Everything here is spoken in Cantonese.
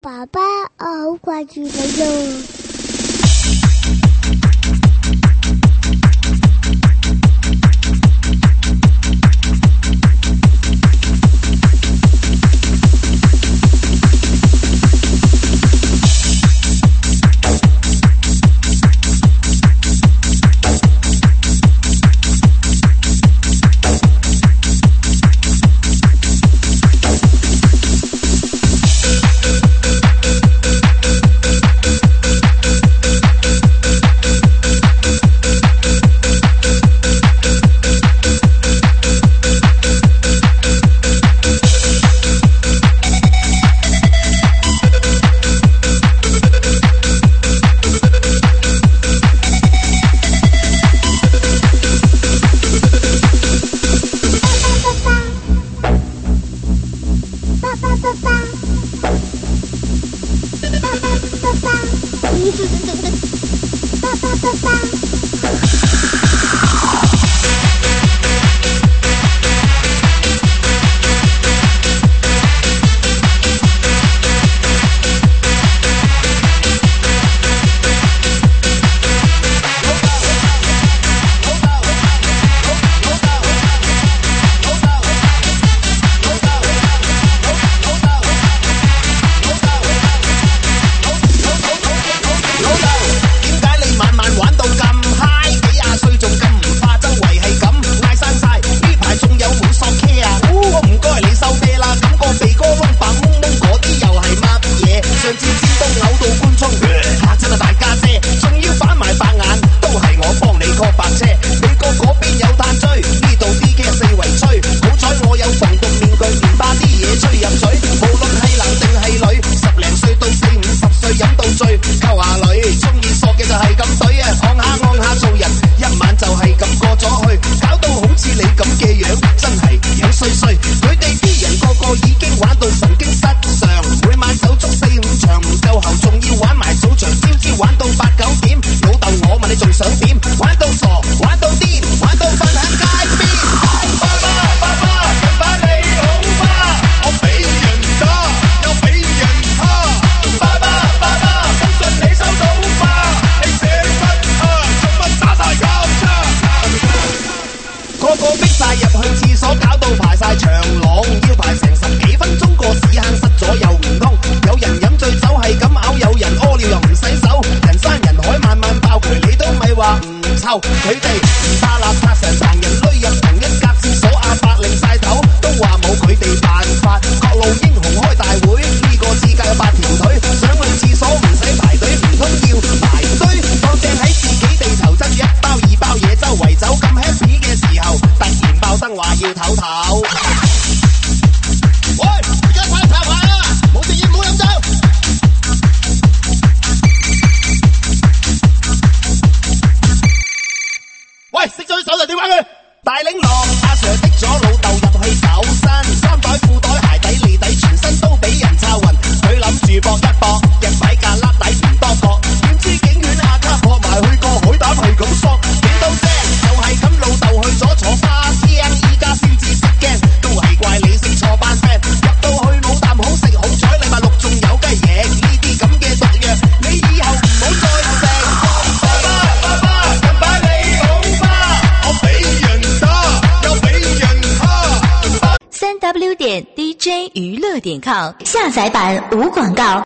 爸爸，好掛住你呀！ 佢哋唔怕邋遢，成棚人攏入同一格，廁所阿伯擰晒頭，都話冇佢哋辦法。各路英雄開大會，呢個世界有8條腿，想去廁所唔使排隊，唔通要排隊？當正喺自己地頭執住1包2包嘢周圍走，咁 happy 嘅時候，突然爆燈話要唞唞。喂，而家快查牌啦！冇食煙唔好飲酒。喂，熄咗啲手提電話佢。大領落阿 Sir 逼咗老豆入去搜身，3袋褲袋鞋底利底，全身都俾人抄暈。佢諗住搏一搏，日擺架甩底唔多搏，點知警犬阿卡撲埋去個海膽係咁索，點都聲就係咁老豆去咗坐花廳，依家先至識驚，都係怪你識錯班 friend， 入到去冇啖好食，好彩禮拜6仲有雞翼，呢啲咁嘅毒藥你以後唔好再食。 3w.dj 娛樂.com下載版無廣告。